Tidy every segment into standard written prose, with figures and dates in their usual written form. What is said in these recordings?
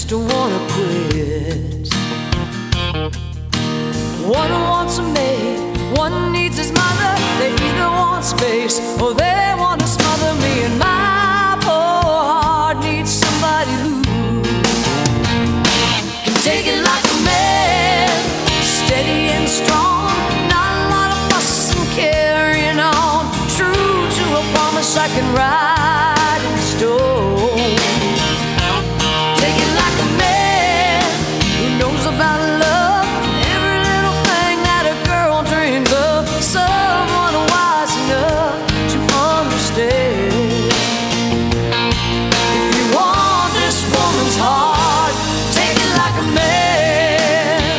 just don't wanna quit. One wants a maid, one needs his mother. They either want space or they want to smother me. And my poor heart needs somebody who can take it like a man, steady and strong. Not a lot of fuss and carrying on. True to a promise I can write in stone. Take it like a man who knows about love, every little thing that a girl dreams of. Someone wise enough to understand. If you want this woman's heart, take it like a man.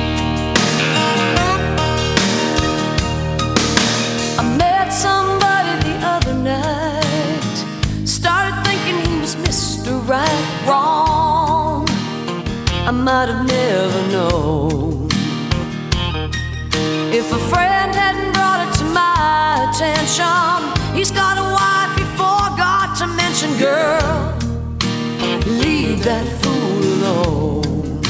I met somebody the other night, started thinking he was Mr. Right, wrong. I might have never known if a friend hadn't brought it to my attention. He's got a wife he forgot to mention. Girl, leave that fool alone.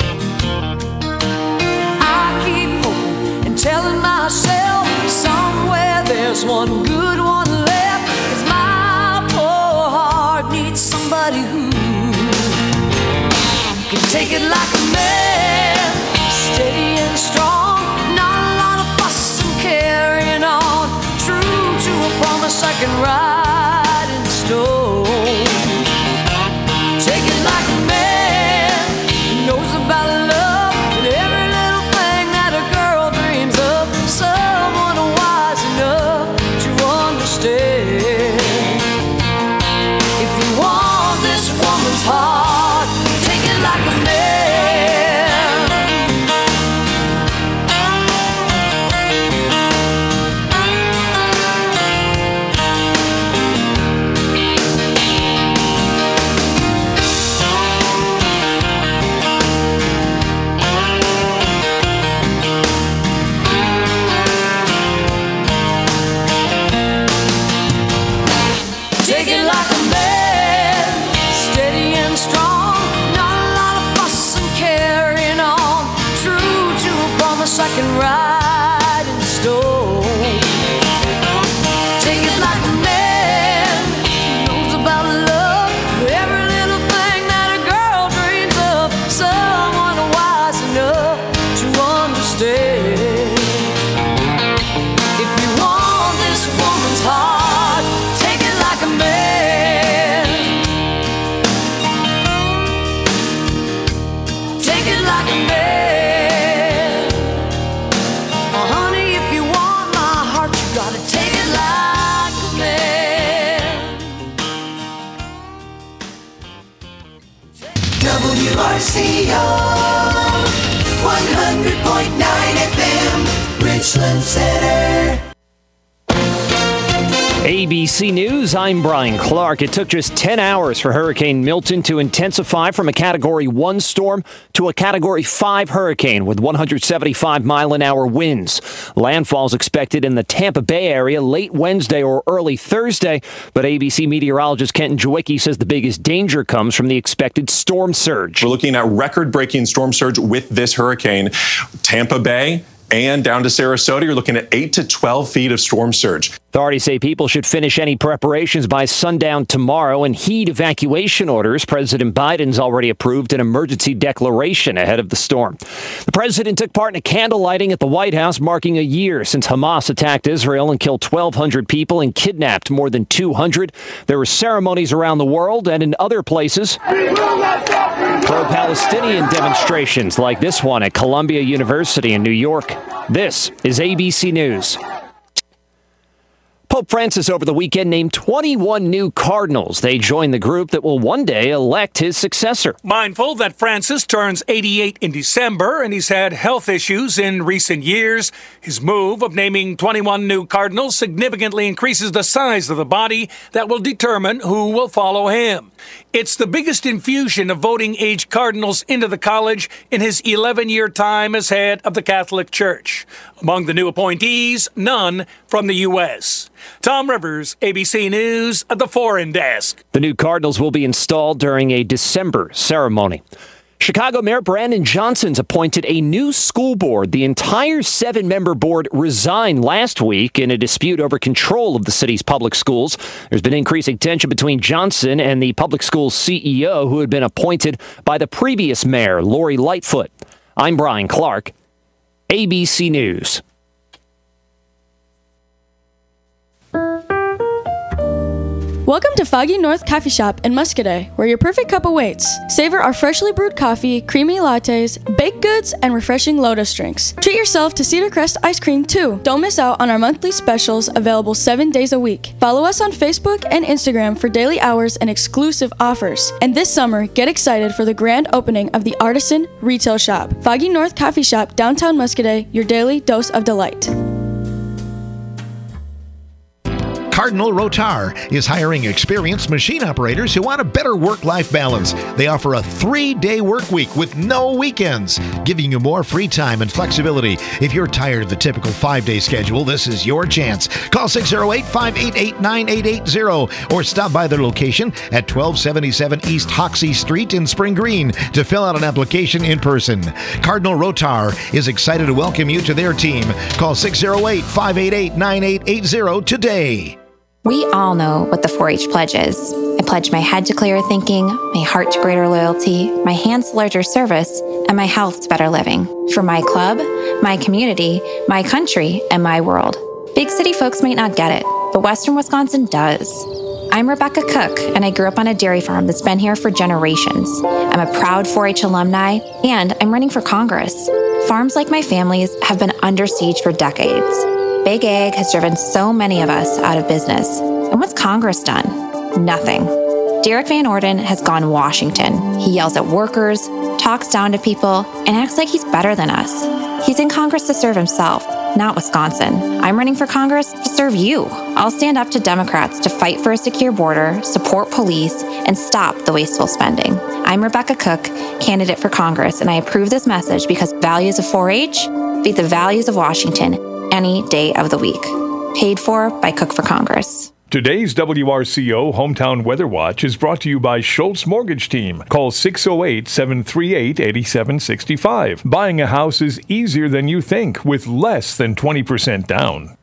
I keep hoping and telling myself somewhere there's one good one left. 'Cause my poor heart needs somebody who can take it like a man, steady and strong. Not a lot of fuss and carrying on. True to a promise I can write in stone. Take it like a man who knows about love and every little thing that a girl dreams of. Someone wise enough to understand. If you want this woman's heart, take it like a man. Take it like a man, steady and strong. Not a lot of fuss and carrying on. True to a promise I can write in stone. Take it like a man who knows about love, every little thing that a girl dreams of. Someone wise enough to understand. If you want this woman's heart, take it like a man. Take it like a man. Oh, honey, if you want my heart, you gotta take it like a man. WRCO 100.9 FM, Richland Center. ABC News, I'm Brian Clark. It took just 10 hours for Hurricane Milton to intensify from a Category 1 storm to a Category 5 hurricane with 175-mile-an-hour winds. Landfall is expected in the Tampa Bay area late Wednesday or early Thursday, but ABC meteorologist Kenton Jawicki says the biggest danger comes from the expected storm surge. We're looking at record-breaking storm surge with this hurricane. Tampa Bay and down to Sarasota, you're looking at 8 to 12 feet of storm surge. Authorities say people should finish any preparations by sundown tomorrow and heed evacuation orders. President Biden's already approved an emergency declaration ahead of the storm. The president took part in a candle lighting at the White House, marking a year since Hamas attacked Israel and killed 1,200 people and kidnapped more than 200. There were ceremonies around the world and in other places. Pro-Palestinian demonstrations like this one at Columbia University in New York. This is ABC News. Pope Francis over the weekend named 21 new cardinals. They join the group that will one day elect his successor. Mindful that Francis turns 88 in December and he's had health issues in recent years, his move of naming 21 new cardinals significantly increases the size of the body that will determine who will follow him. It's the biggest infusion of voting-age cardinals into the college in his 11-year time as head of the Catholic Church. Among the new appointees, none from the U.S. Tom Rivers, ABC News at the Foreign Desk. The new Cardinals will be installed during a December ceremony. Chicago Mayor Brandon Johnson's appointed a new school board. The entire 7-member board resigned last week in a dispute over control of the city's public schools. There's been increasing tension between Johnson and the public schools CEO, who had been appointed by the previous mayor, Lori Lightfoot. I'm Brian Clark, ABC News. Welcome to Foggy North Coffee Shop in Muscadet, where your perfect cup awaits. Savor our freshly brewed coffee, creamy lattes, baked goods, and refreshing Lotus drinks. Treat yourself to Cedar Crest ice cream, too. Don't miss out on our monthly specials available 7 days a week. Follow us on Facebook and Instagram for daily hours and exclusive offers. And this summer, get excited for the grand opening of the Artisan Retail Shop. Foggy North Coffee Shop, downtown Muscadet, your daily dose of delight. Cardinal Rotar is hiring experienced machine operators who want a better work-life balance. They offer a 3-day work week with no weekends, giving you more free time and flexibility. If you're tired of the typical 5-day schedule, this is your chance. Call 608-588-9880 or stop by their location at 1277 East Hoxie Street in Spring Green to fill out an application in person. Cardinal Rotar is excited to welcome you to their team. Call 608-588-9880 today. We all know what the 4-H pledge is. I pledge my head to clearer thinking, my heart to greater loyalty, my hands to larger service, and my health to better living. For my club, my community, my country, and my world. Big city folks might not get it, but Western Wisconsin does. I'm Rebecca Cook, and I grew up on a dairy farm that's been here for generations. I'm a proud 4-H alumni, and I'm running for Congress. Farms like my family's have been under siege for decades. Big Ag has driven so many of us out of business. And what's Congress done? Nothing. Derek Van Orden has gone Washington. He yells at workers, talks down to people, and acts like he's better than us. He's in Congress to serve himself, not Wisconsin. I'm running for Congress to serve you. I'll stand up to Democrats to fight for a secure border, support police, and stop the wasteful spending. I'm Rebecca Cook, candidate for Congress, and I approve this message because values of 4-H beat the values of Washington any day of the week. Paid for by Cook for Congress. Today's WRCO Hometown Weather Watch is brought to you by Schultz Mortgage Team. Call 608-738-8765. Buying a house is easier than you think with less than 20% down.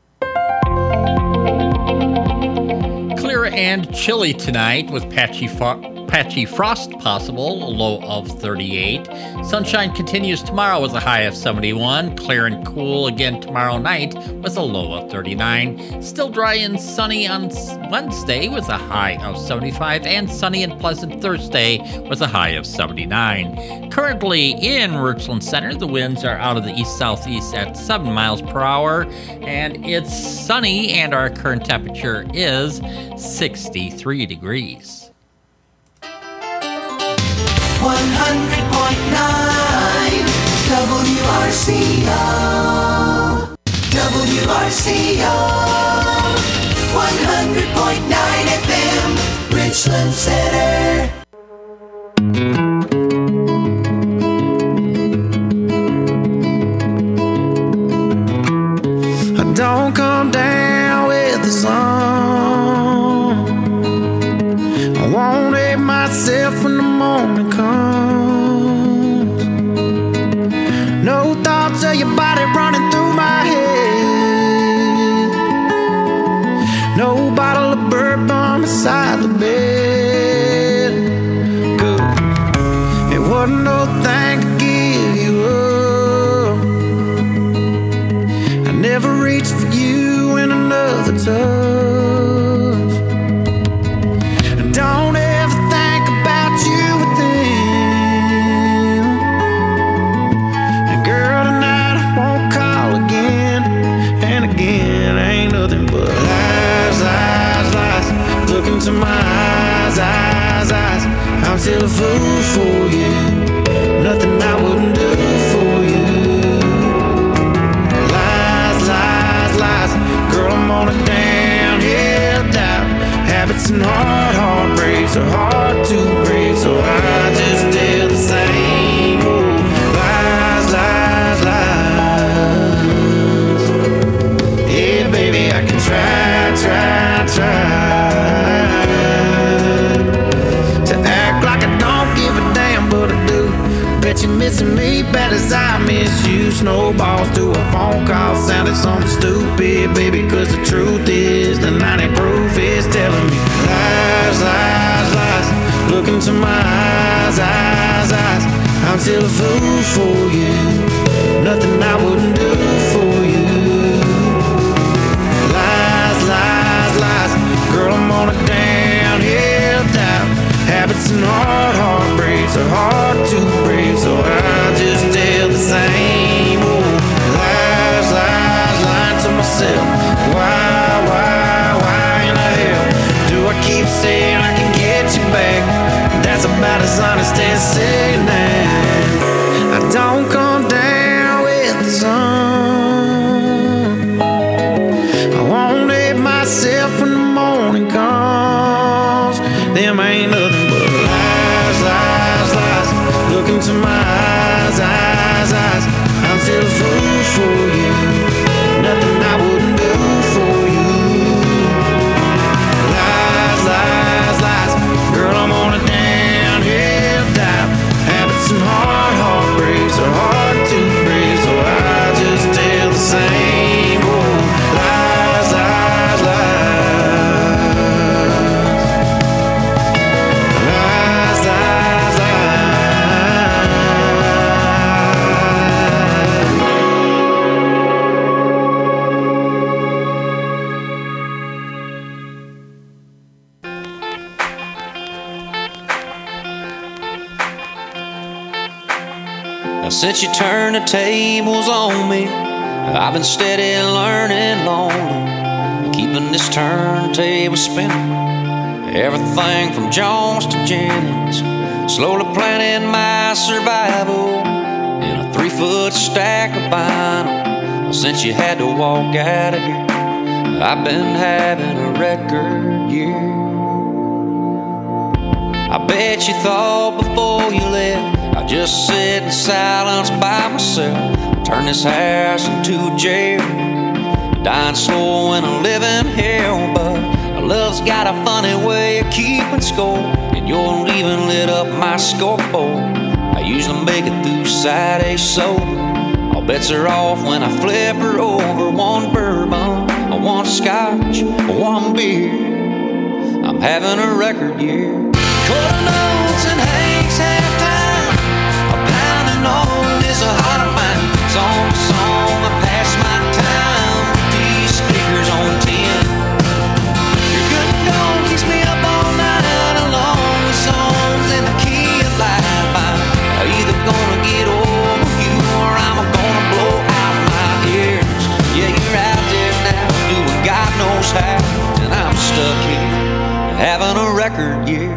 Clear and chilly tonight with patchy frost possible, a low of 38. Sunshine continues tomorrow with a high of 71. Clear and cool again tomorrow night with a low of 39. Still dry and sunny on Wednesday with a high of 75. And sunny and pleasant Thursday with a high of 79. Currently in Richland Center, the winds are out of the east-southeast at 7 miles per hour. And it's sunny, and our current temperature is 63 degrees. 100.9 WRCO. WRCO 100.9 FM Richland Center. Don't come down with the sun. I won't hate myself when the morning comes. No thoughts of your body running through my head. No bottle of bourbon beside the bed. Good. It wasn't no thing to give you up. I never reached for you in another touch. Don't ever think about you with them. And girl, tonight I won't call again and again. Ain't nothing but lies, lies, lies. Look into my eyes, eyes, eyes. I'm still a fool for you. Nothing I wouldn't do for you. Lies, lies, lies. Girl, I'm on a downhill dive. Habits and heartbreaks are hard to break, so I just tell the same old lies, lies, lies. Yeah, baby, I can try your boss to a phone call sounded something stupid, baby, cause the truth is the 90 proof is telling me lies, lies, lies. Look into my eyes, eyes, eyes. I'm still a fool for you. Nothing I wouldn't do for you. Lies, lies, lies. Girl, I'm on a downhill dive. Habits and heartbreaks are hard to break, so I just tell the same old lies, lies, lying to myself. Why in the hell do I keep saying I can get you back? That's about as honest as saying that I don't come down with the sun. I won't hate myself when the morning comes. Them ain't nothing but lies, lies, lies. Look into my eyes, eyes, eyes. I'm still a fool for you. Nothing I wouldn't do for you. Lies, lies, lies. Girl, I'm on a downhill dive. Habits and heartbreaks are hard to break, so I just tell the same old lies, lies, lies. Lies, lies, Now, since you turned the tables on me, I've been steady learning lonely, keeping this turntable spinning. Everything from Jones to Jennings, slowly planning my survival in a 3-foot stack of vinyl. Since you had to walk out of here, I've been having a record year. I bet you thought before you left I'd just sit in silence by myself, turn this house into a jail, dying slow in a living hell. But love's got a funny way of keeping score, and you're leaving lit up my scoreboard. I usually make it through Saturday sober. All bets are off when I flip her over. One bourbon, one scotch, one beer. I'm having a record year. Quarter notes and Hank's halftime, a pounding on is a heart of mine. Song to song, I pass my time with these speakers on 10. Your good and gone keeps me up all night, along with songs in the key of life. I'm either gonna get over you or I'm gonna blow out my ears. Yeah, you're out there now, doing God knows how, and I'm stuck here having a record year.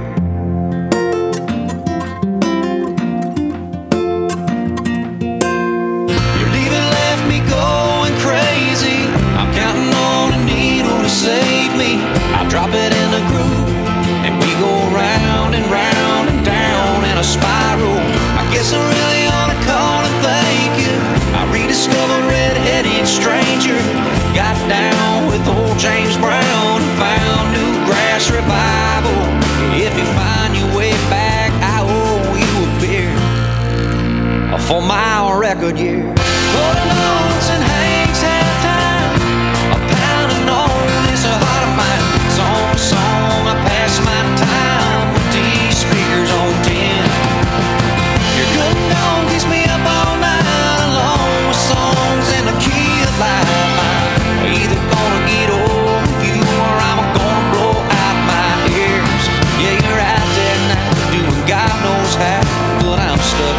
Save me, I'll drop it in a groove, and we go round and round and down in a spiral. I guess I really ought to call and thank you. I rediscovered Red-Headed Stranger, got down with old James Brown, and found new grass revival. If you find your way back, I owe you a beer for my record year. Quarter notes and Hank's halftime, a pound of noise. Song to song, I pass my time with these speakers on 10. Your good and gone keeps me up all night, along with songs in the key of life. I'm either gonna get over you or I'm gonna blow out my ears. Yeah, you're out there now, doing God knows how, but I'm stuck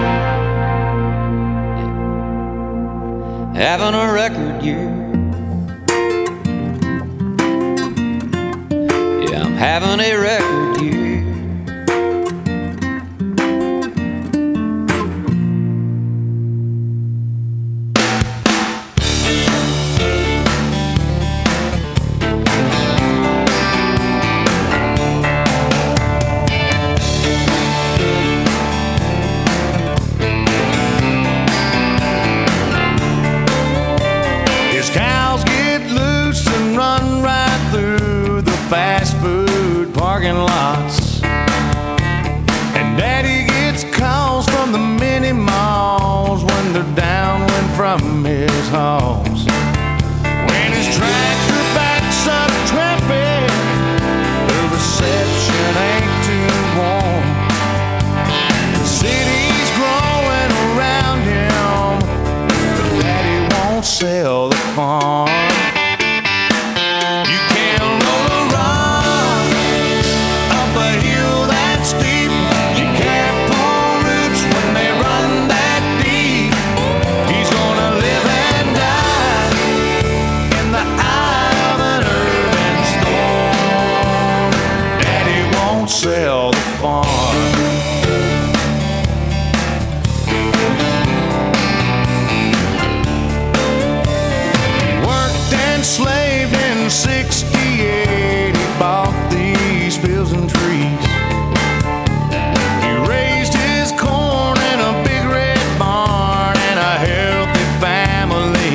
here having a record year. Having a record year. His cows get loose and run right through the fast food parking lots, and Daddy gets calls from the mini malls when they're downwind from from his homes. When his tractor backs up trapping, the reception ain't too warm. The city's growing around him, but Daddy won't sell the farm. You can't roll a rock up a hill that steep. You can't pull roots when they run that deep. He's gonna live and die in the eye of an urban storm. Daddy won't sell the farm. Worked and slaved in 68. He bought these fields and trees. He raised his corn in a big red barn and a healthy family.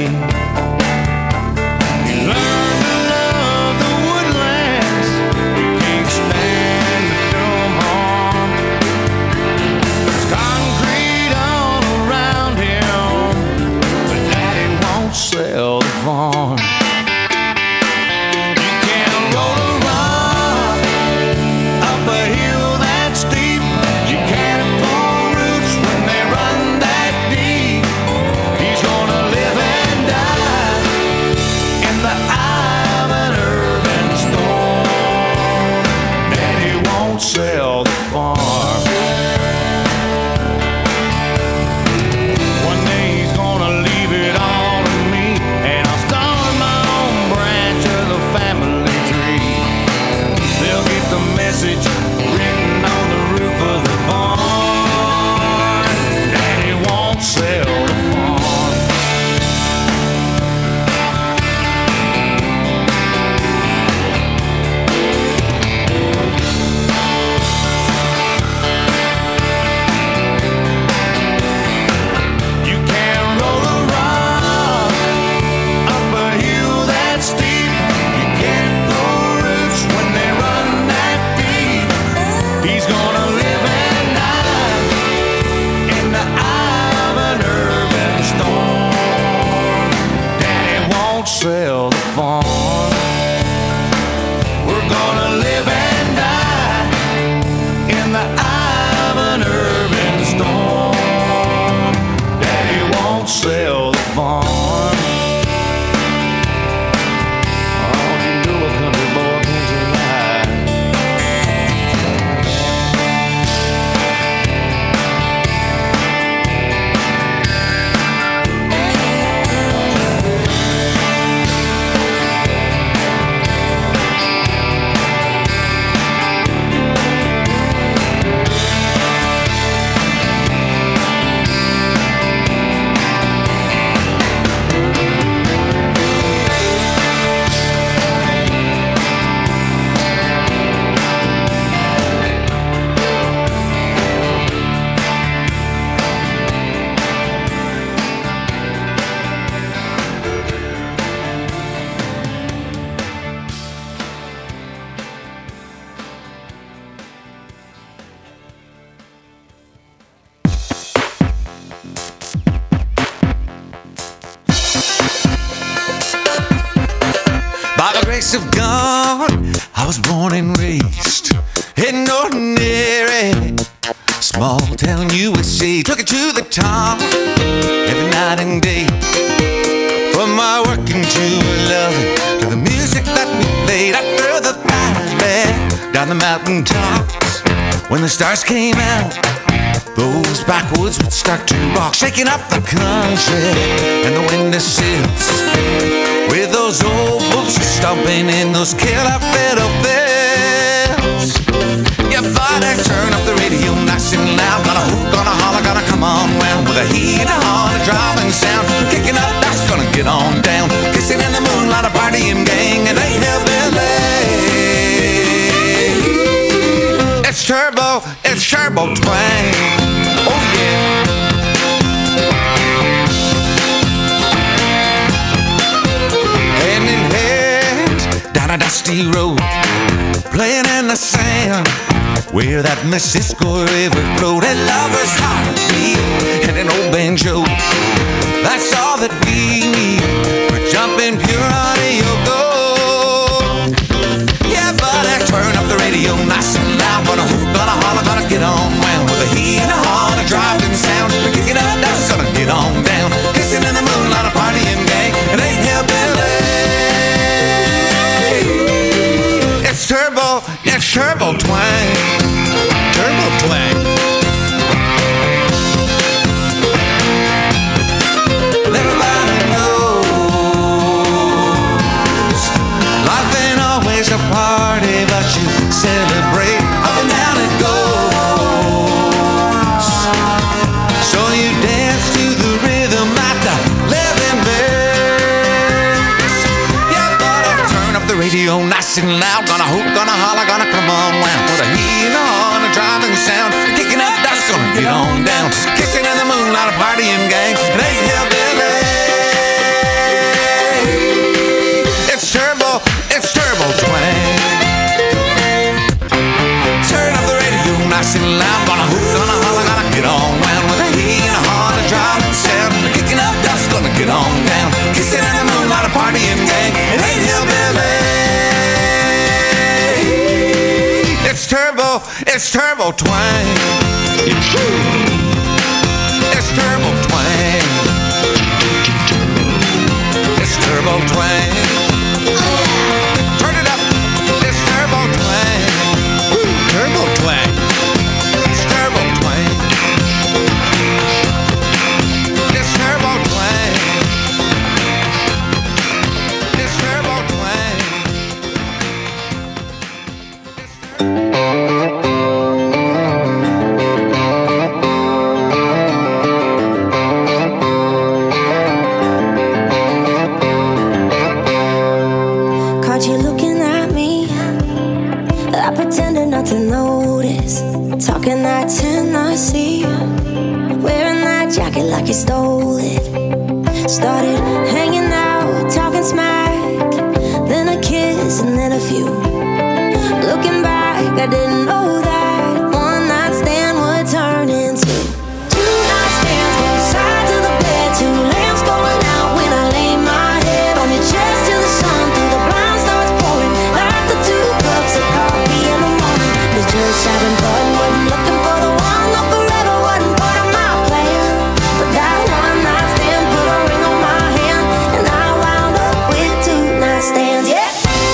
He learned to love the woodlands. He can't stand to do 'em harm. There's concrete all around him, but Daddy won't sell the farm. You can't roll a rock up a hill that steep. You can't pull roots when they run that deep. He's gonna live and die in the eye of an urban storm. Daddy won't sell the farm. One day he's gonna leave it all to me, and I'll start my own branch of the family tree. They'll get the message written on the roof of the barn. Daddy won't sell the farm. You can't roll a rock up a hill that steep. You can't pull roots when they run that deep. He's gonna live and die in the eye of an urban storm. Daddy won't sell the farm. We're gonna live and die in the eye of an urban storm. Daddy won't sell the farm. All you do a country boy can't survive. By the grace of God, I was born and raised in ordinary small town USA. Took it to the top every night and day. From my working to loving to the music that we played after the valley, down the mountain tops. When the stars came out, those backwoods would start to rock, shaking up the country and the windowsills. With those old wolves stomping in those killer fiddle bells. You better turn up the radio nice and loud. Gonna hoot, gonna holler, gonna come on round. With a heat on, a driving sound. Kicking up dust, gonna get on down. Kissing in the moonlight, a partying gang, and they hillbilly. It's turbo twang. Oh yeah. Hand in hand down a dusty road, playing in the sand where that Mississippi River flowed. And lovers' heartbeat and an old banjo That's all that we need. We're jumping pure audio gold. Yeah, but I turn up the radio nice and loud. Gonna hoop, gonna holler, gonna get on wound. With a heat and a horn, a driving sound. We're kicking up dust, gonna get on down. Kissing in the moonlight, a partying gang. It ain't hillbilly. It's turbo twang. Turbo twang. Everybody knows life ain't always a party, but you celebrate. Up and down it goes. So you dance to the rhythm like the living birds. Yeah, but I turn up the radio nice and loud. Gonna hoop, gonna holler, gonna come on round. With a heat on, a driving sound. Kicking up dust, gonna get on down. Kissing in the moonlight, a partying gang. It ain't hillbilly. It's turbo twang. Turn up the radio nice and loud. Gonna hoop, gonna holler, gonna get on round. With a heat and a horn, a driving sound. Kicking up dust, gonna get on down. Kissing in the moonlight, a partying gang. It ain't hillbilly. It's turbo twang. It's turbo twang. It's turbo twang. Turn it up. It's turbo twang. Woo, turbo twang. It's turbo twang. It's turbo twang. It's turbo twang. Caught you looking at me. I pretended not to notice. Talking that Tennessee. Wearing that jacket like you stole it. Started hanging out, talking smack. Then a kiss and then a few. Looking back, I didn't know that one night stand would turn into two night stands, both sides of the bed. Two lamps going out when I lay my head on your chest till the sun through the blind starts pouring. Like the 2 cups of coffee in the morning. Was just having fun, wasn't looking for the one. Not forever, wasn't part of my plan. But that one night stand put a ring on my hand, and I wound up with 2 night stands. Yeah.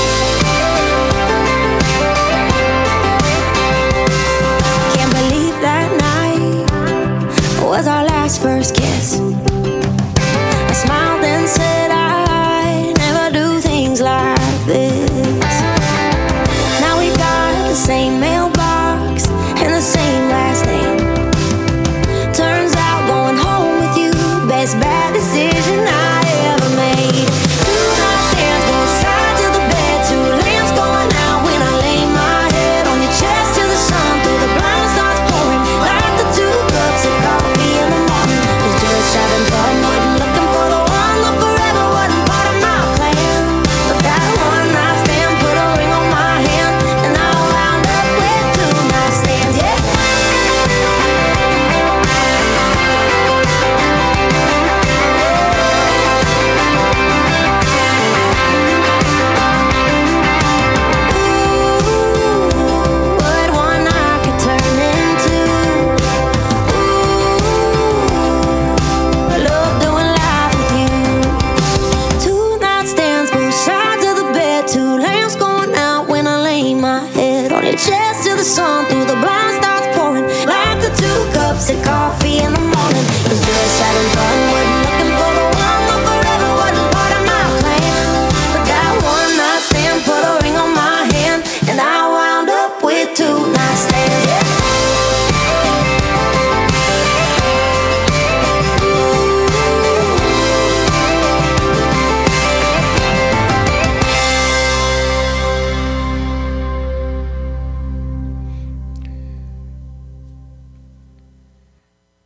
Can't believe that night was our last first kiss. I smiled and said I'd never do things like this. Now we got the same mailbox and the same last name. Turns out going home with you, best bad decision I ever made. 2 night stands, both sides of the bed. 2 lamps going out when I lay my head on your chest till the sun through the blind starts pouring. Like the 2 cups of coffee in the morning. Was just having fun, wasn't looking for the one. Not forever, wasn't part of my plan. But that one night stand put a ring on my hand, and I wound up with 2 night stands. Yeah. What one night could turn into. I love doing life with you. 2 night stands, both sides of the bed. 2 lamps going out when I lay my head on your chest till the sun through the blind starts pouring. Like the 2 cups of coffee in the morning. Was just having fun, wasn't looking for the one. Not forever, wasn't part of my plan. But that one night stand put a ring on my hand, and I wound up with 2 night stands. Yeah.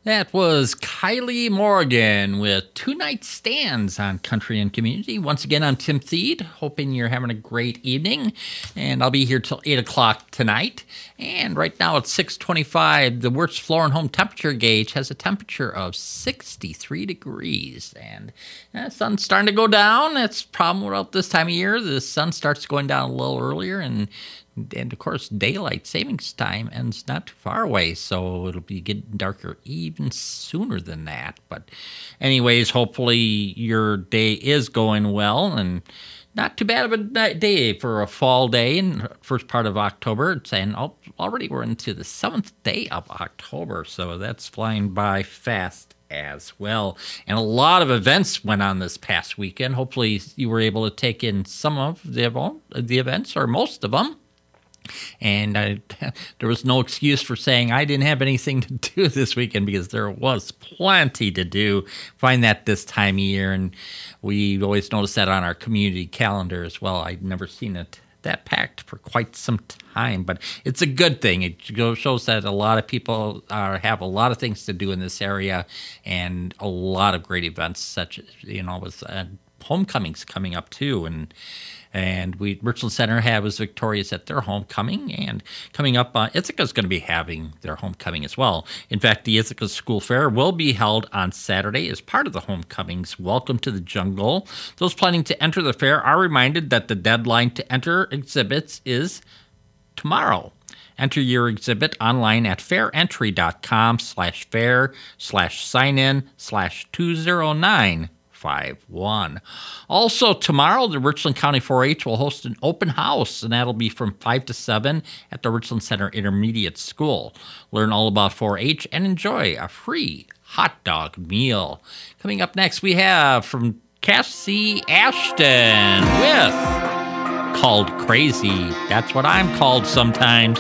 That was Kylie Morgan with Two Night Stands on Country and Community. Once again, I'm Tim Thede, hoping you're having a great evening. And I'll be here till 8 o'clock tonight. And right now it's 6:25. The Wirtz Floor and Home temperature gauge has a temperature of 63 degrees. And the sun's starting to go down. That's a problem about this time of year. The sun starts going down a little earlier, and of course, daylight savings time ends not too far away, so it'll be getting darker even sooner than that. But anyways, hopefully your day is going well, and not too bad of a day for a fall day in the first part of October. And already we're into the 7th day of October, so that's flying by fast as well. And a lot of events went on this past weekend. Hopefully you were able to take in some of the events, or most of them. And there was no excuse for saying I didn't have anything to do this weekend, because there was plenty to do. Find that this time of year, and we always notice that on our community calendar as well. I've never seen it that packed for quite some time, but it's a good thing. It shows that a lot of people have a lot of things to do in this area, and a lot of great events, such as, with homecomings coming up too, and Richland Center was victorious at their homecoming, and coming up, Ithaca's going to be having their homecoming as well. In fact, the Ithaca School Fair will be held on Saturday as part of the homecoming's Welcome to the Jungle. Those planning to enter the fair are reminded that the deadline to enter exhibits is tomorrow. Enter your exhibit online at fairentry.com/fair/sign-in/209. 51. Also, tomorrow, the Richland County 4-H will host an open house, and that'll be from 5 to 7 at the Richland Center Intermediate School. Learn all about 4-H and enjoy a free hot dog meal. Coming up next, we have from Cassie Ashton with Called Crazy. That's what I'm called sometimes.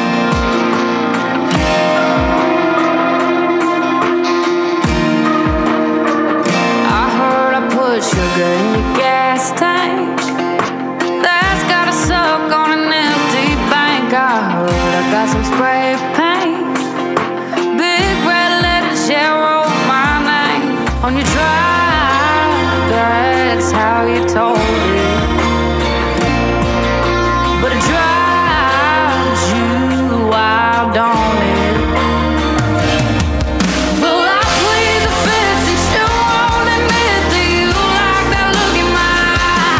Sugar in your gas tank, that's got a suck on an empty bank. I heard I got some spray paint, big red letters, yeah, wrote my name on your drive. That's how you told it, but it drives you wild, don't it? Well, I plead the fifth, and you won't admit that you like that look in my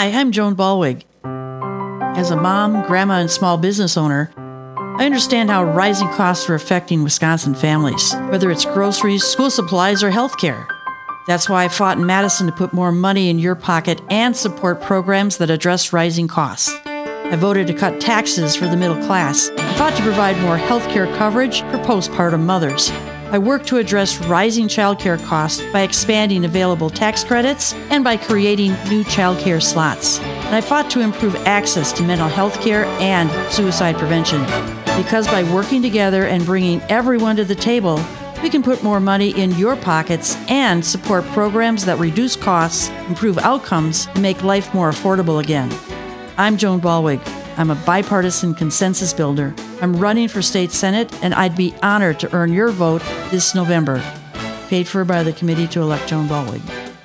Hi, I'm Joan Ballwig. As a mom, grandma, and small business owner, I understand how rising costs are affecting Wisconsin families, whether it's groceries, school supplies, or healthcare. That's why I fought in Madison to put more money in your pocket and support programs that address rising costs. I voted to cut taxes for the middle class. I fought to provide more healthcare coverage for postpartum mothers. I worked to address rising childcare costs by expanding available tax credits and by creating new childcare slots. And I fought to improve access to mental health care and suicide prevention. Because by working together and bringing everyone to the table, we can put more money in your pockets and support programs that reduce costs, improve outcomes, and make life more affordable again. I'm Joan Ballwig. I'm a bipartisan consensus builder. I'm running for state senate, and I'd be honored to earn your vote this November. Paid for by the committee to elect Joan Ballwig.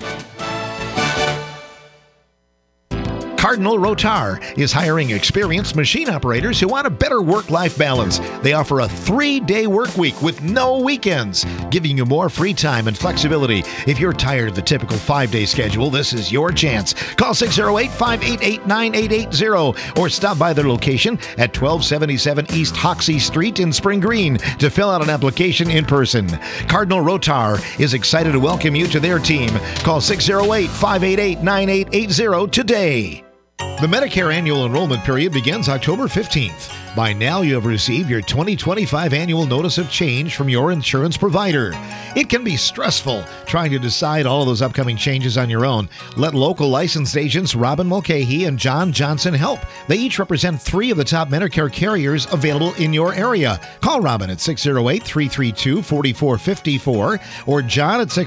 Cardinal Rotar is hiring experienced machine operators who want a better work-life balance. They offer a 3-day work week with no weekends, giving you more free time and flexibility. If you're tired of the typical 5-day schedule, this is your chance. Call 608-588-9880 or stop by their location at 1277 East Hoxie Street in Spring Green to fill out an application in person. Cardinal Rotar is excited to welcome you to their team. Call 608-588-9880 today. The Medicare annual enrollment period begins October 15th. By now, you have received your 2025 annual notice of change from your insurance provider. It can be stressful trying to decide all of those upcoming changes on your own. Let local licensed agents Robin Mulcahy and John Johnson help. They each represent 3 of the top Medicare carriers available in your area. Call Robin at 608-332-4454 or John at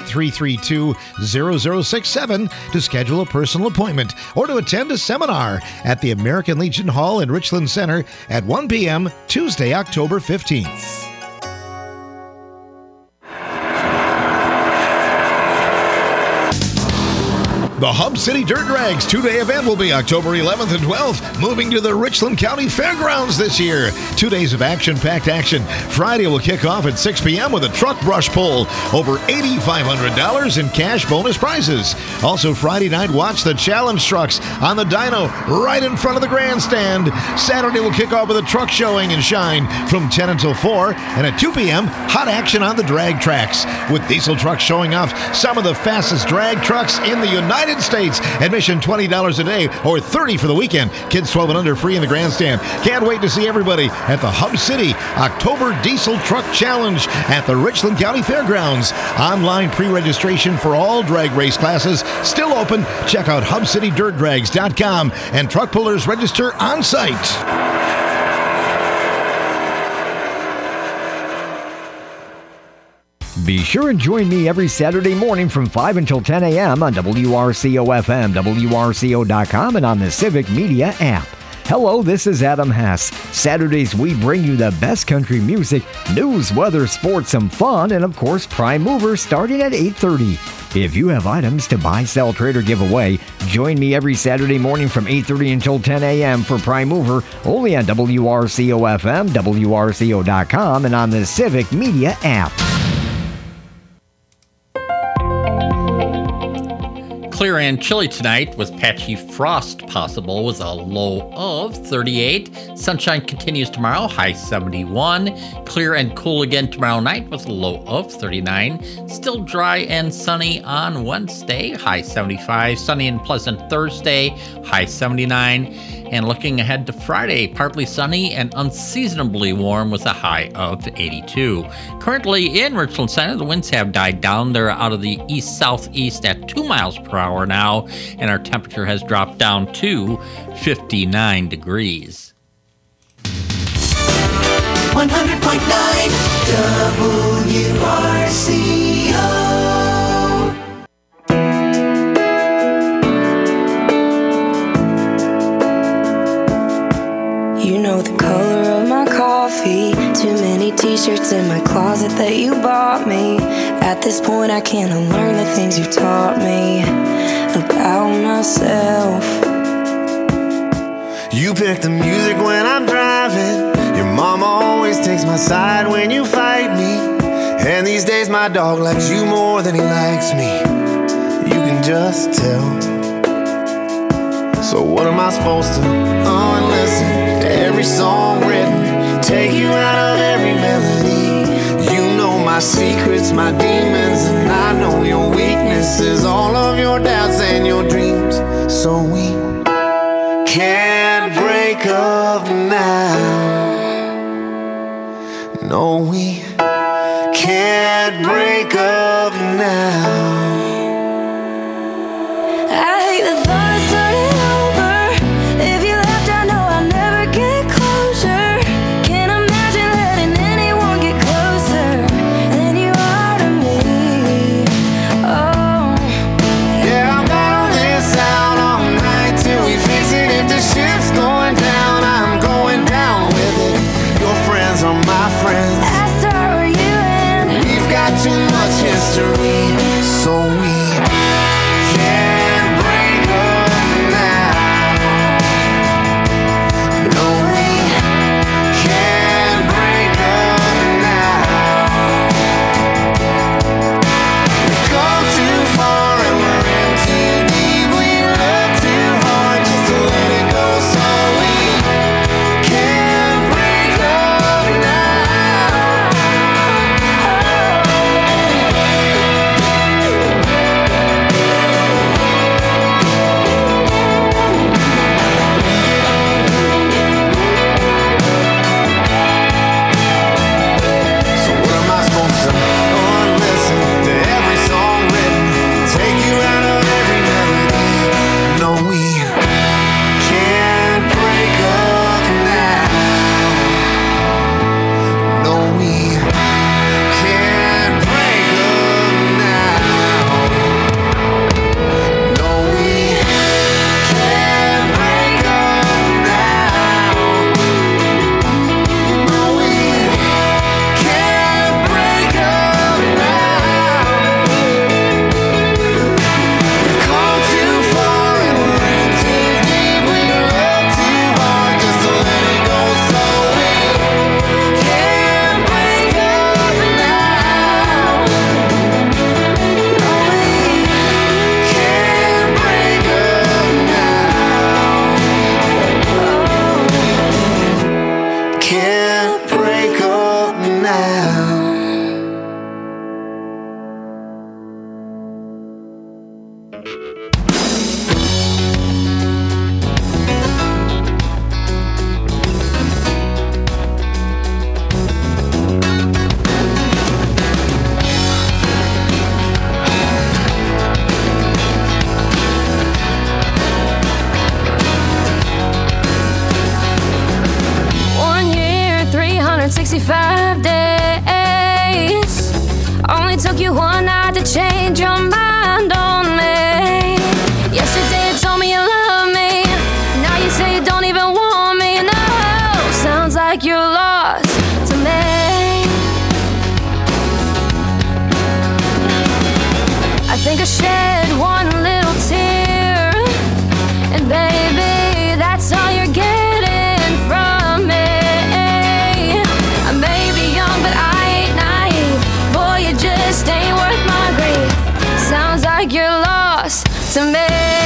608-332-0067 to schedule a personal appointment or to attend a seminar at the American Legion Hall in Richland Center at 1 p.m. Tuesday, October 15th. The Hub City Dirt Drags 2-day event will be October 11th and 12th, moving to the Richland County Fairgrounds this year. 2 days of action-packed action. Friday will kick off at 6 p.m. with a truck brush pull. Over $8,500 in cash bonus prizes. Also Friday night, watch the challenge trucks on the dyno right in front of the grandstand. Saturday will kick off with a truck showing and shine from 10 until 4. And at 2 p.m., hot action on the drag tracks. With diesel trucks showing off some of the fastest drag trucks in the United States. Admission $20 a day or $30 for the weekend. Kids 12 and under free in the grandstand. Can't wait to see everybody at the Hub City October Diesel Truck Challenge at the Richland County Fairgrounds. Online pre-registration for all drag race classes still open. Check out HubCityDirtDrags.com and truck pullers register on site. Be sure and join me every Saturday morning from 5 until 10 a.m. on WRCO-FM, WRCO.com, and on the Civic Media app. Hello, this is Adam Hess. Saturdays, we bring you the best country music, news, weather, sports, some fun, and of course, Prime Mover starting at 8:30. If you have items to buy, sell, trade, or give away, join me every Saturday morning from 8:30 until 10 a.m. for Prime Mover, only on WRCO-FM, WRCO.com, and on the Civic Media app. Clear and chilly tonight with patchy frost possible with a low of 38. Sunshine continues tomorrow, high 71. Clear and cool again tomorrow night with a low of 39. Still dry and sunny on Wednesday, high 75. Sunny and pleasant Thursday, high 79. And looking ahead to Friday, partly sunny and unseasonably warm with a high of 82. Currently in Richland Center, the winds have died down. They're out of the east-southeast at 2 miles per hour now, and our temperature has dropped down to 59 degrees. 100.9 WRCO. You know the color of my coffee. Too many t-shirts in my closet that you bought me. At this point I can't unlearn the things you taught me about myself. You pick the music when I'm driving. Your mama always takes my side when you fight me. And these days my dog likes you more than he likes me. You can just tell. So what am I supposed to listen to every song written, take you out of every melody? You know my secrets, my demons, and I know your weaknesses, all of your doubts and your dreams. So we can't break up now. No, we can't break up now. I hate the thought of starting over. If you left, I know I'll never get closure. Can't imagine letting anyone get closer than you are to me. Oh, yeah, I'll battle this out all night till we fix it. If the ship's going down, I'm going down with it. Your friends are my friends. I start where you end. We've got too much history, so we can't break up now. No, we can't break up now. We've come too far and we're in too deep. We love too hard just to let it go, so we can't break up now. So what am I supposed to listen to every song written, take you out of every melody? No, we can't break up now. No, we can't break up now. No, we can't break up now. No, we can't break up now. We've come too far and we're in too deep. We love too hard just to let it go, so we can't break up now. No, we can't break up now. Can't break up now. One year, 365 days. Only took you one night to change your mind on me. Yesterday you told me you love me. Now you say you don't even want me. No, sounds like you're lost to me. I think I shed one little tear, and baby, that's all you're getting from me. I may be young, but I ain't naive. Boy, you just ain't worth my grief. Sounds like you're lost to me.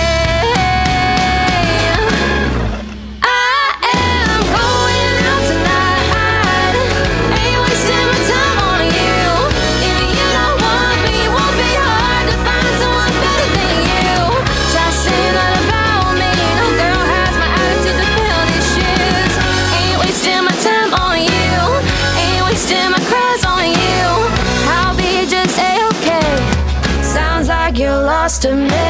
I am going out tonight. Ain't wasting my time on you. If you don't want me, won't be hard to find someone better than you. Try saying that about me. No girl has my attitude to fill these shoes. Ain't wasting my time on you. Ain't wasting my cries on you. I'll be just A-okay. Sounds like you're lost to me.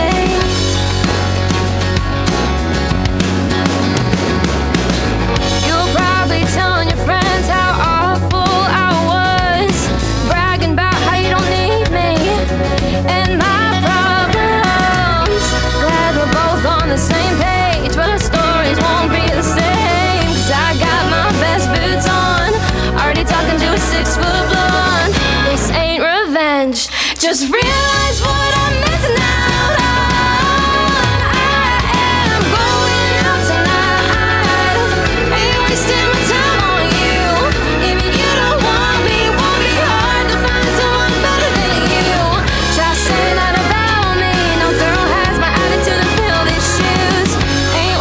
You're probably telling your friends how awful I was, bragging about how you don't need me and my problems. Glad we're both on the same page, but our stories won't be the same. 'Cause I got my best boots on, already talking to a 6-foot blonde. This ain't revenge, just realize what I'm missing out on. I am going out tonight. Ain't wasting my time on you. If you don't want me, won't be hard to find someone better than you. Try saying that about me. No girl has my attitude to fill these shoes. Ain't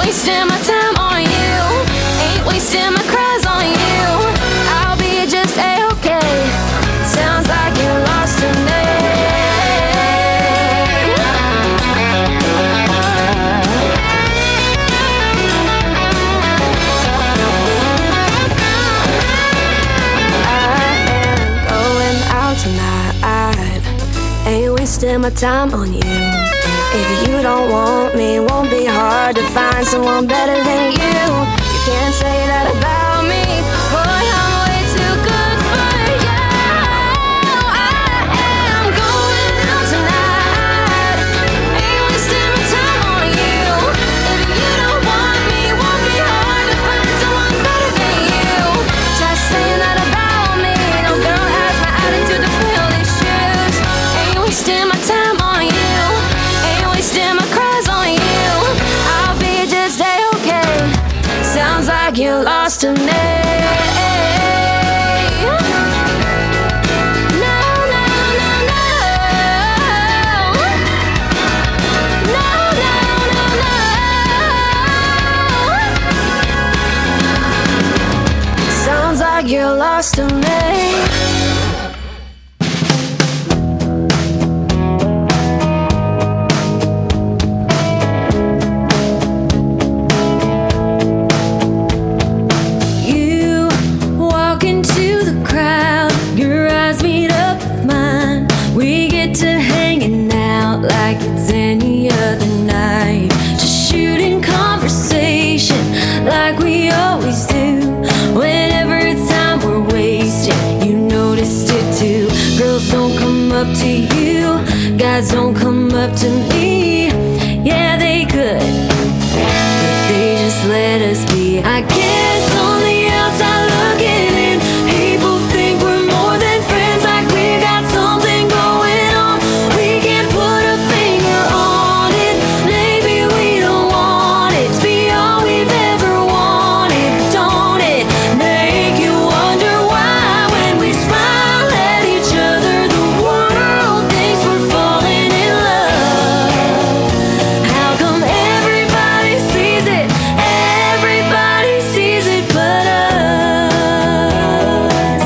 wasting my time on you. If you don't want me, it won't be hard to find someone better than you. You can't say that about me. Boy, I'm way too good for you. I am going out tonight. Ain't wasting my time on you. If you don't want me, it won't be hard to find someone better than you. Try saying that about me. No girl has my attitude to fill these shoes. Ain't wasting my time on you. Ain't wasting my cries on you. I'll be just A-okay. Sounds like you lost to me. Sounds like you're lost to me. You walk into the crowd, your eyes meet up with mine. We get to hanging out like it's any other night. Just shooting conversation like we always do. Whenever it's time we're wasting, you noticed it too. Girls don't come up to you, guys don't come up to me. Yeah, they could, but they just let us be. I guess on the outside looking in, people think we're more than friends, like we got something going on. We can't put a finger on it. Maybe we don't want it to be all we've ever wanted. Don't it make you wonder why when we smile at each other, the world thinks we're falling in love? How come everybody sees it? Everybody sees it but us.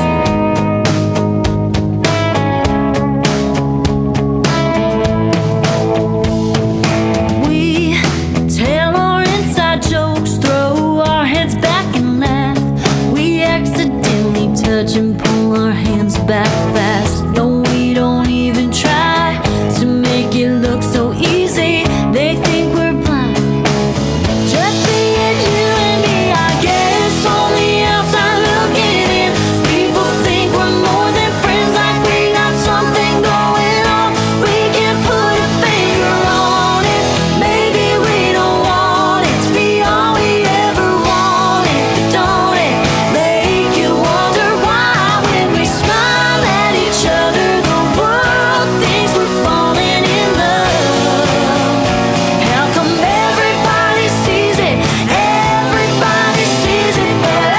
We tell our inside jokes, throw our heads back and laugh. We accidentally touch and pull our hands back fast. No, we don't even try to make it look so easy. They think we're blind. Just being you and me, I guess on the outside looking in, people think we're more than friends, like we got something going on. We can't put a finger on it. Maybe we don't want it to be all we ever wanted. Don't it make you wonder why when we smile at each other, the world thinks we're falling in love? How come everybody sees it? Everybody sees it but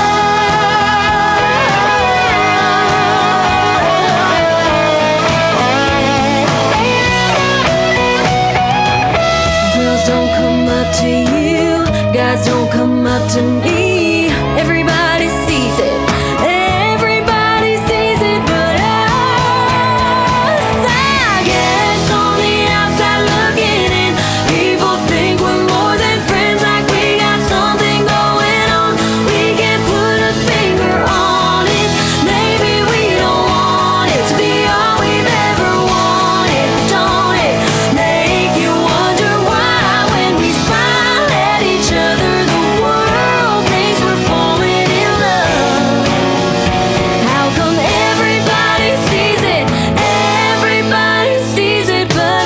girls don't come up to you, guys don't come up to me. Everybody sees it. Everybody sees it but us. I guess on the outside looking in, people think we're more than friends, like we got something going on. We can't put a finger on it. Maybe we don't want it to be all we've ever wanted. Don't it make you wonder why when we smile at each other, the world thinks we're falling in love? How come everybody sees it? Everybody sees it but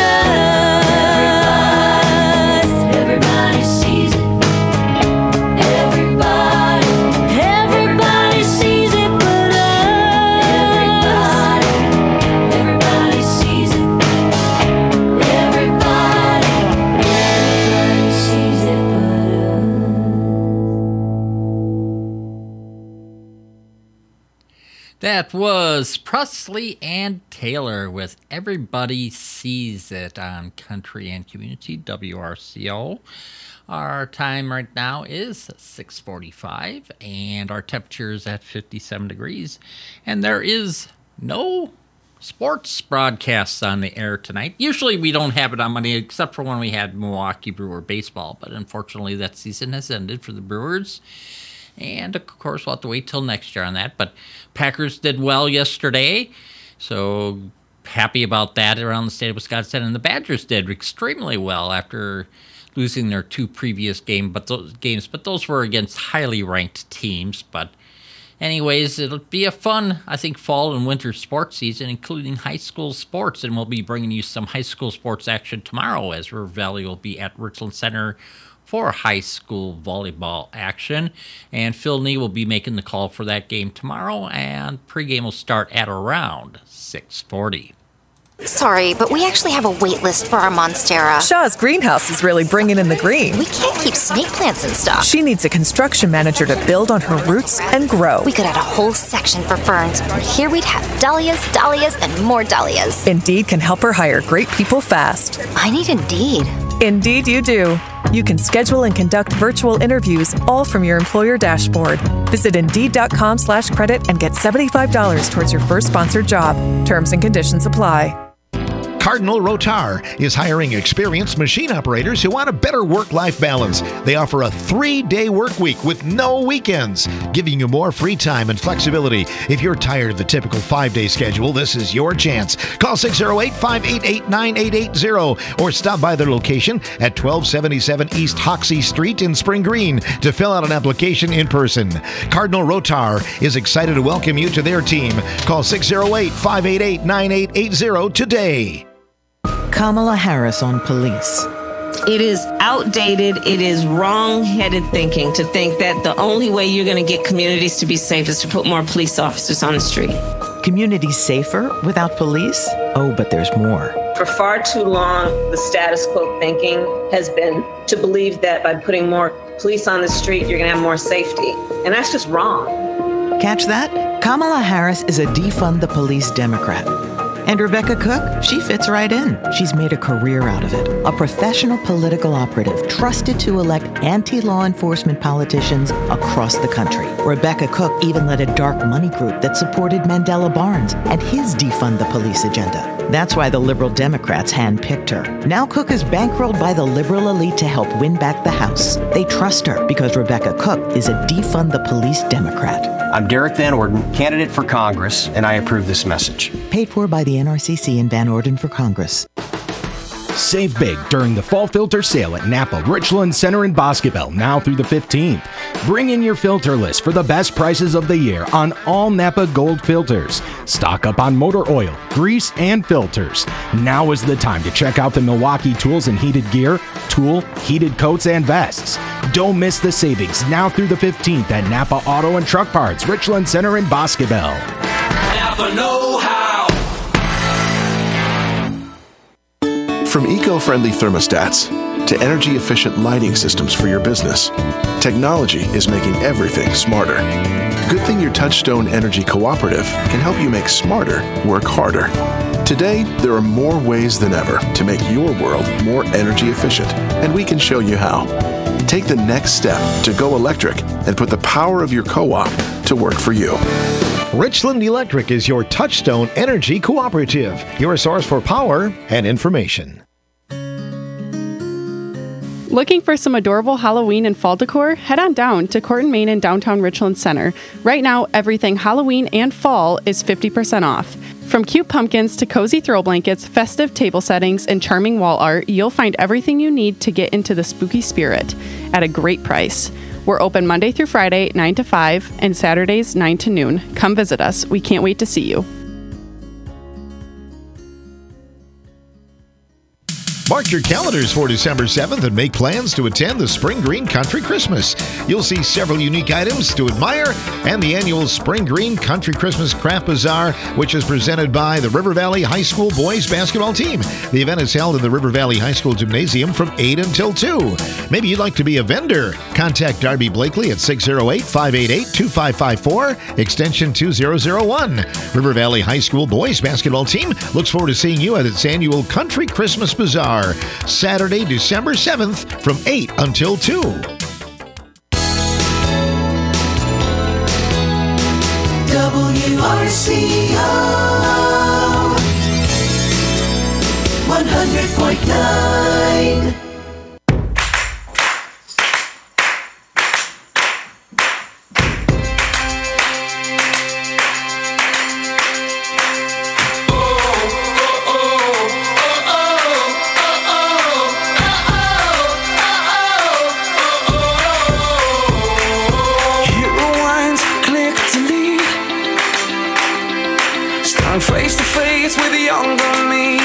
us. Everybody sees it. Everybody. Everybody sees it but us. Everybody sees it. Everybody. Everybody sees it but us. That was Presley and Taylor with Everybody Sees It on Country and Community, WRCO. Our time right now is 6:45, and our temperature is at 57 degrees. And there is no sports broadcasts on the air tonight. Usually we don't have it on Monday, except for when we had Milwaukee Brewer baseball. But unfortunately, that season has ended for the Brewers. And, of course, we'll have to wait till next year on that. But Packers did well yesterday. So happy about that around the state of Wisconsin. And the Badgers did extremely well after losing their 2 previous games, but those were against highly ranked teams. But anyways, it'll be a fun, I think, fall and winter sports season, including high school sports. And we'll be bringing you some high school sports action tomorrow, as River Valley will be at Richland Center for high school volleyball action. And Phil Nee will be making the call for that game tomorrow, and pregame will start at around 6:40. Sorry, but we actually have a wait list for our Monstera. Shaw's greenhouse is really bringing in the green. We can't keep snake plants in stock. She needs a construction manager to build on her roots and grow. We could add a whole section for ferns. And here we'd have dahlias, dahlias, and more dahlias. Indeed can help her hire great people fast. I need Indeed. Indeed you do. You can schedule and conduct virtual interviews all from your employer dashboard. Visit Indeed.com/credit and get $75 towards your first sponsored job. Terms and conditions apply. Cardinal Rotar is hiring experienced machine operators who want a better work-life balance. They offer a 3-day work week with no weekends, giving you more free time and flexibility. If you're tired of the typical 5-day schedule, this is your chance. Call 608-588-9880 or stop by their location at 1277 East Hoxie Street in Spring Green to fill out an application in person. Cardinal Rotar is excited to welcome you to their team. Call 608-588-9880 today. Kamala Harris on police. It is outdated, it is wrong-headed thinking to think that the only way you're going to get communities to be safe is to put more police officers on the street. Communities safer without police? Oh, but there's more. For far too long, the status quo thinking has been to believe that by putting more police on the street, you're going to have more safety. And that's just wrong. Catch that? Kamala Harris is a defund the police Democrat. And Rebecca Cook, she fits right in. She's made a career out of it. A professional political operative trusted to elect anti-law enforcement politicians across the country. Rebecca Cook even led a dark money group that supported Mandela Barnes and his defund the police agenda. That's why the liberal Democrats handpicked her. Now Cook is bankrolled by the liberal elite to help win back the House. They trust her because Rebecca Cook is a defund the police Democrat. I'm Derek Van Orden, candidate for Congress, and I approve this message. Paid for by the NRCC and Van Orden for Congress. Save big during the fall filter sale at Napa Richland Center in Boscobel, now through the 15th. Bring in your filter list for the best prices of the year on all Napa Gold filters. Stock up on motor oil, grease, and filters. Now is the time to check out the Milwaukee tools and heated gear, tool, heated coats, and vests. Don't miss the savings now through the 15th at Napa Auto and Truck Parts, Richland Center in Boscobel. Napa know-how. From eco-friendly thermostats to energy-efficient lighting systems for your business, technology is making everything smarter. Good thing your Touchstone Energy Cooperative can help you make smarter work harder. Today, there are more ways than ever to make your world more energy efficient, and we can show you how. Take the next step to go electric and put the power of your co-op to work for you. Richland Electric is your Touchstone Energy Cooperative, your source for power and information. Looking for some adorable Halloween and fall decor? Head on down to Court and Main in downtown Richland Center. Right now, everything Halloween and fall is 50% off. From cute pumpkins to cozy throw blankets, festive table settings, and charming wall art, you'll find everything you need to get into the spooky spirit at a great price. We're open Monday through Friday, 9 to 5, and Saturdays, 9 to noon. Come visit us. We can't wait to see you. Mark your calendars for December 7th and make plans to attend the Spring Green Country Christmas. You'll see several unique items to admire and the annual Spring Green Country Christmas Craft Bazaar, which is presented by the River Valley High School boys basketball team. The event is held in the River Valley High School Gymnasium from 8 until 2. Maybe you'd like to be a vendor. Contact Darby Blakely at 608-588-2554, extension 2001. River Valley High School boys basketball team looks forward to seeing you at its annual Country Christmas Bazaar, Saturday, December 7th from 8 until 2. WRCO 100.9. peace with the younger me.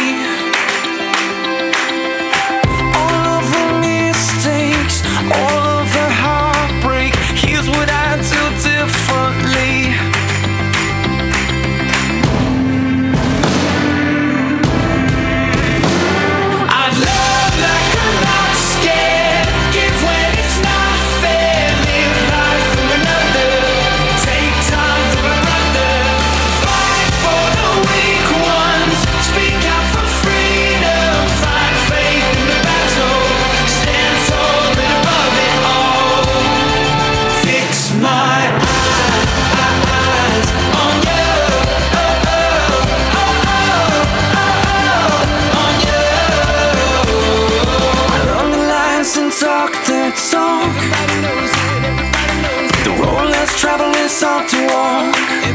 All of the mistakes, all of the heartbreak, here's what I do differently. I'd love like I'm not scared, give when it's not fair, live life for another, take time for a brother, fight for the weak ones, speak out for freedom, find faith in the battle, stand tall and above it all, fix my eyes on you, on you. Along the lines and talk that talk, the road less traveled is hard to walk.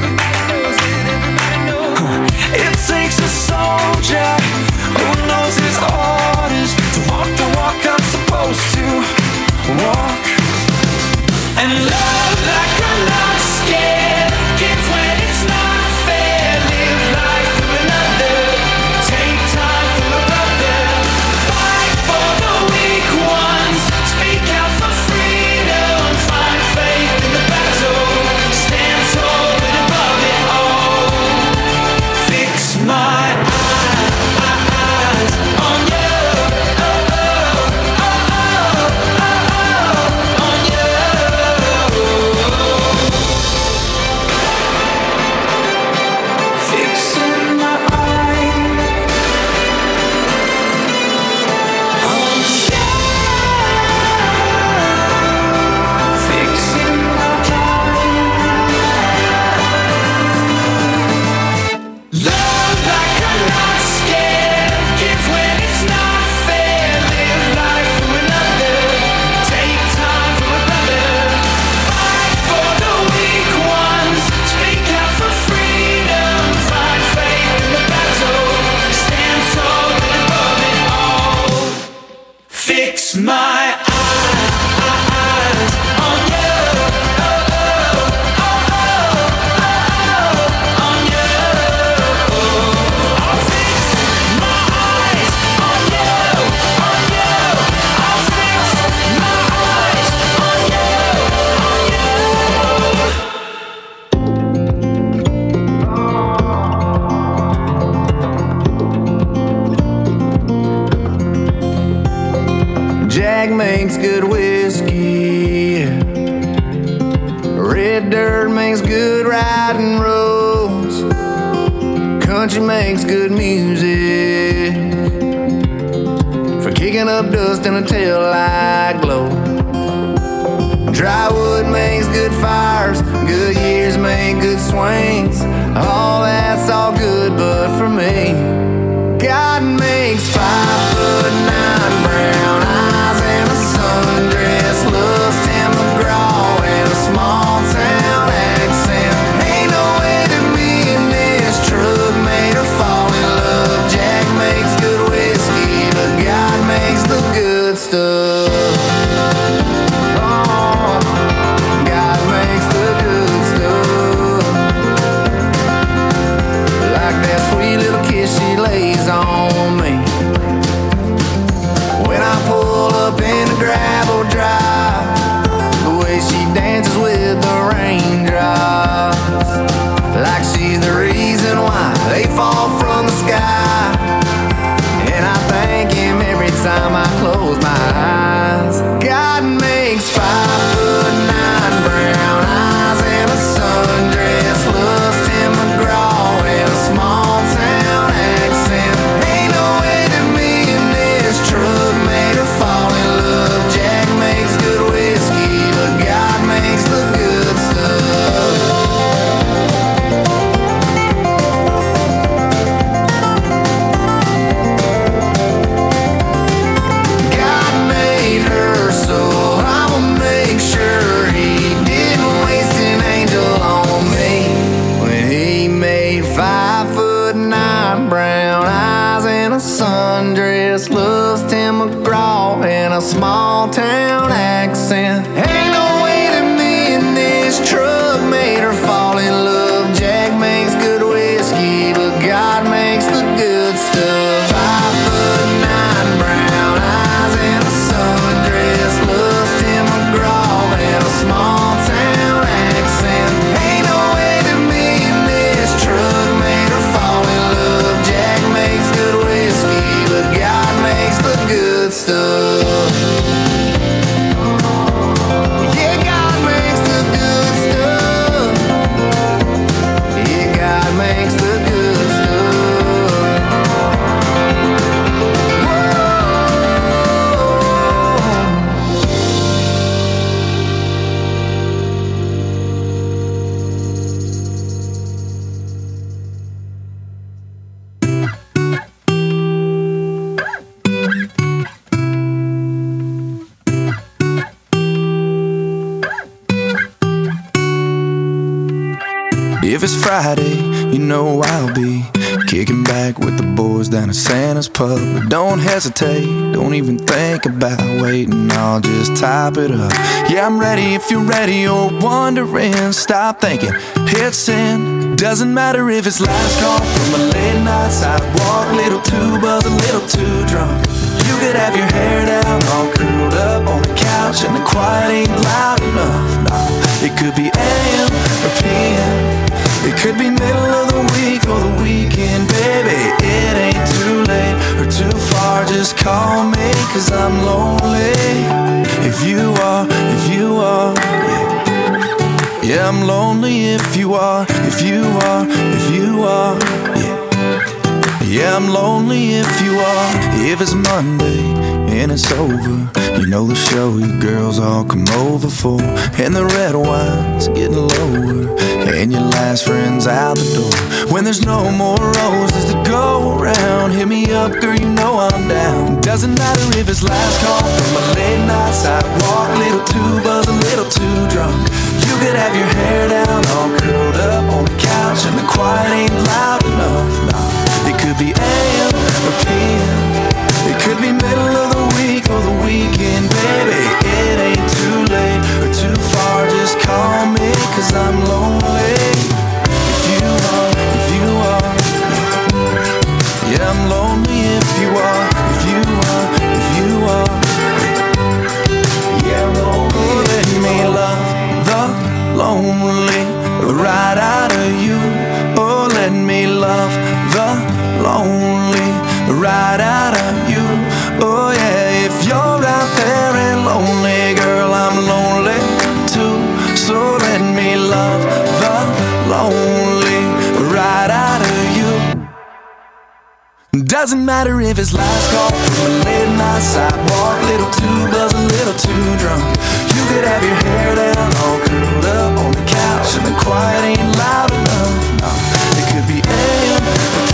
It takes a soldier who knows his orders to walk the walk I'm supposed to walk. And love like I'm not scared, give when it's not fair, live life for another, take time for a brother, fight for the weak ones, speak out for freedom, find faith in the battle, stand tall and above it all, fix my eyes on you, on you. Fixing my eyes on you. Fixing my eyes. Love like I'm not scared, give when it's not fair, live life for another, take time for a brother, fight for the weak ones, speak out for freedom, find faith in the battle, stand tall and above it all, fix my eyes on you, on you. I'll fix my eyes on you, on you. I'll fix my eyes on you, Jack makes good whiskey. Red dirt makes good riding roads. Country makes good music for kicking up dust in a taillight glow. Dry wood makes good fires. Good years make good swings. All that's all good, but for me, God makes 5'9" brown eyes and a sundress, loves Tim McGraw and a small town accent. Ain't no way that me and this truck made her fall in love. Jack makes good whiskey, but God makes the good stuff. Oh, God makes the good stuff. Like that sweet little kiss she lays on me when I pull up in the gravel drive, the way she dances with the raindrops, like she's the reason why they fall from the sky. And I thank him every time I close my eyes. God makes 5'9" brown eyes and a sundress, loves Tim McGraw and a small town accent. Ain't no way that me and this truck made her fall in love. Jack makes good whiskey, but God makes the good stuff. God made her, so I'ma make sure he didn't waste an angel on me when he made 5'9" brown eyes and a sundress, loves Tim McGraw and a small town accent. Ain't no way that me and this truck made her fall in love. Jack makes good whiskey, but God makes makes the good stuff. 5'9", brown eyes and a sundress, loves Tim McGraw and a small town accent. Ain't no way that me and this truck made her fall in love. Jack makes good whiskey, but God makes the good stuff. Yeah, God makes the good stuff. Yeah, God makes the good stuff. If it's Friday, you know I'll be kicking back with the boys down at Santa's pub. But don't hesitate, don't even think about waiting, I'll just type it up. Yeah, I'm ready if you're ready, you're wondering. Stop thinking, hit send. Doesn't matter if it's last call from a late night sidewalk, little too buzzed, a little too drunk. You could have your hair down, all curled up on the couch, and the quiet ain't loud enough. Nah, it could be AM or PM. It could be middle of the week or the weekend, baby. It ain't too late or too far, just call me, 'cause I'm lonely. If you are, yeah, I'm lonely if you are, yeah. Yeah, I'm lonely if you are. If it's Monday and it's over, you know the show your girls all come over for, and the red wine's getting lower, and your last friend's out the door. When there's no more roses to go around, hit me up, girl, you know I'm down. Doesn't matter if it's last call from a late night sidewalk, little too buzzed, a little too drunk. You could have your hair down, all curled up on the couch, and the quiet ain't loud enough. Nah, it could be AM or PM. It could be middle of the week or the weekend, baby. It ain't too late or too far, just call me, 'cause I'm lonely. If you are, yeah, I'm lonely if you are, yeah, I'm lonely. Oh, let me love the lonely right out of you. Oh, let me love the lonely right out of you. Oh yeah, if you're out there and lonely, girl, I'm lonely too. So let me love the lonely right out of you. Doesn't matter if it's last call from a late night sidewalk, little too buzzed, a little too drunk. You could have your hair down, all curled up on the couch, and the quiet ain't loud enough. No, it could be AM or